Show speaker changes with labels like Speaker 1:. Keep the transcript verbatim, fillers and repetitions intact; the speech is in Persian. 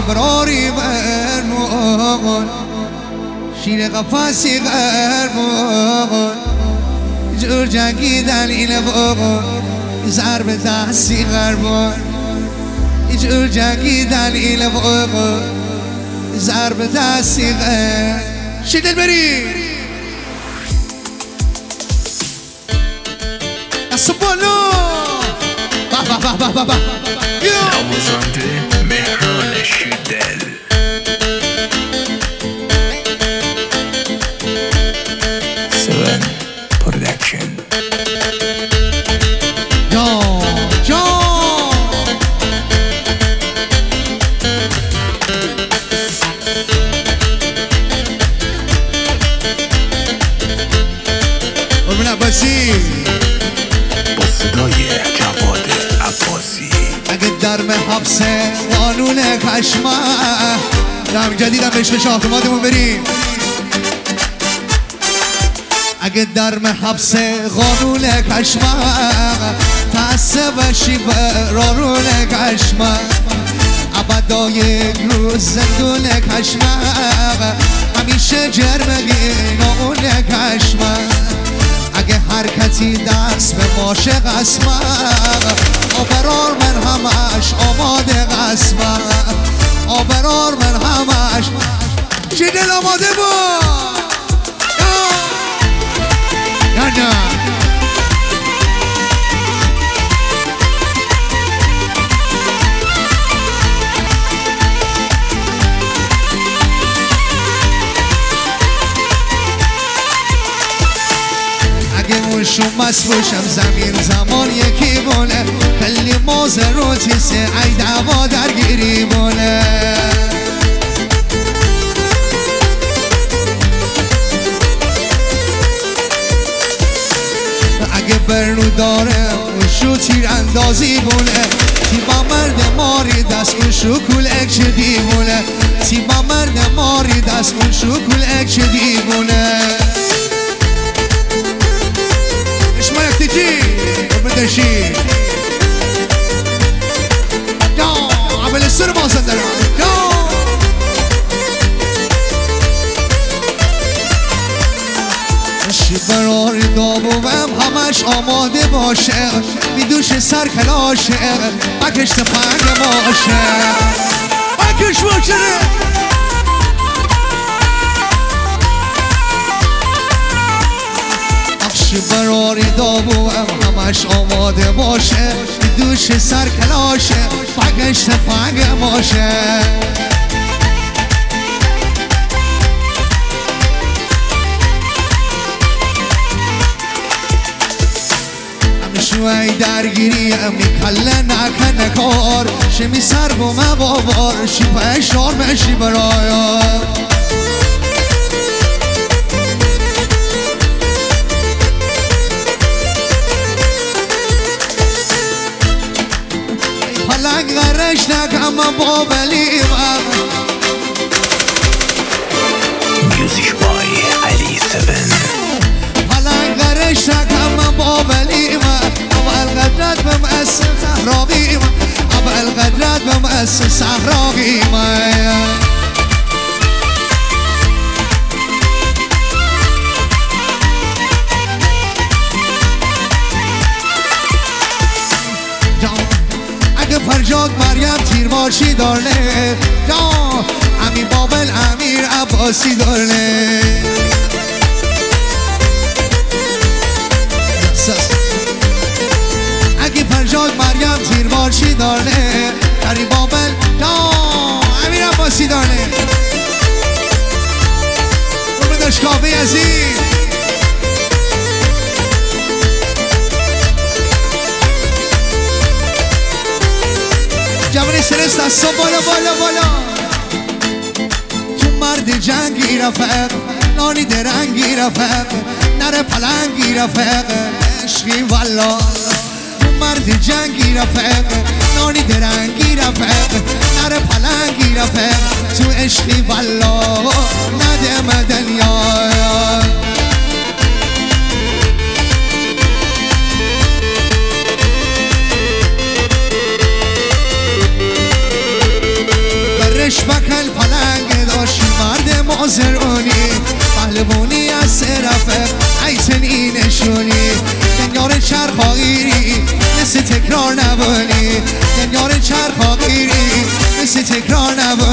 Speaker 1: باری براری برمون شیر قفاسی غرمون جور جنگیدن اینه بگون ضرب دستی غرمون جور جنگیدن اینه بگون ضرب دستی غرمون شدل بری دست بالا با با با با با
Speaker 2: نوازنده مهران شدل سون پرودکشن
Speaker 1: جان جان قربون عباسی
Speaker 2: با صدای جواد عباسی
Speaker 1: اگه درم حبس قانون کشمه رم جدیدم عشق شاهدمادمون بریم اگه درم حبس قانون کشمه تاسه بشی برارون کشمه ابدا یک روز زندون کشمه همیشه جرمگی نون کشمه اگه حرکتی دست به ماشه قسمه آبرار من همش آماده قسمه آبرار من همش چی دل آماده بود یا نه موشو مسبوشم زمین زمان یکی بونه خیلی موزه رو تیسه ای دعوا درگیری بونه اگه برنو داره موشو تیر اندازی بونه تیبا مرد ماری دست موشو کل اک چه دیبونه تیبا مرد ماری دست موشو کل اک چه دیبونه تجي وبدأ شيء يا عمل السر ما صدر يا براری دابو هم همش آماده باشه میدوش سر کلاشه بکش تفنگ باشه بکش باشه براری دابو هم همش آماده باشه دوش سر کلاشه بگش تفنگ باشه همیشوی درگیری امی کله نکنه کار شمی سر بو مبابار شی پشار مشی برایا پلنگ غرش نکم بابلی
Speaker 2: میوزیک بای علی سون
Speaker 1: پلنگ غرش نکم بابلی اول قدرت بمأس صحراقی اول قدرت بمأس صحراقی فرجاد مریم تیرباشی دارنه جان امی بابل امیر عباسی دارنه اگه فرجاد مریم تیرباشی دارنه کاری بابل جان امیر عباسی دارنه رو بداش کافی عزیز جوانی سرست دستا بالا بالا بالا تو مرد جنگی رفق نانی درنگی رفق نره پلنگی رفق عشقی والا تو مرد جنگی رفق نانی درنگی رفق نره پلنگی رفق تو عشقی والا ندم دنیا نازرونی پهلوانی از طرفه ایسنی نشونی دنیار چرخاگیری مثل تکرار نبونی دنیار چرخاگیری مثل تکرار نبونی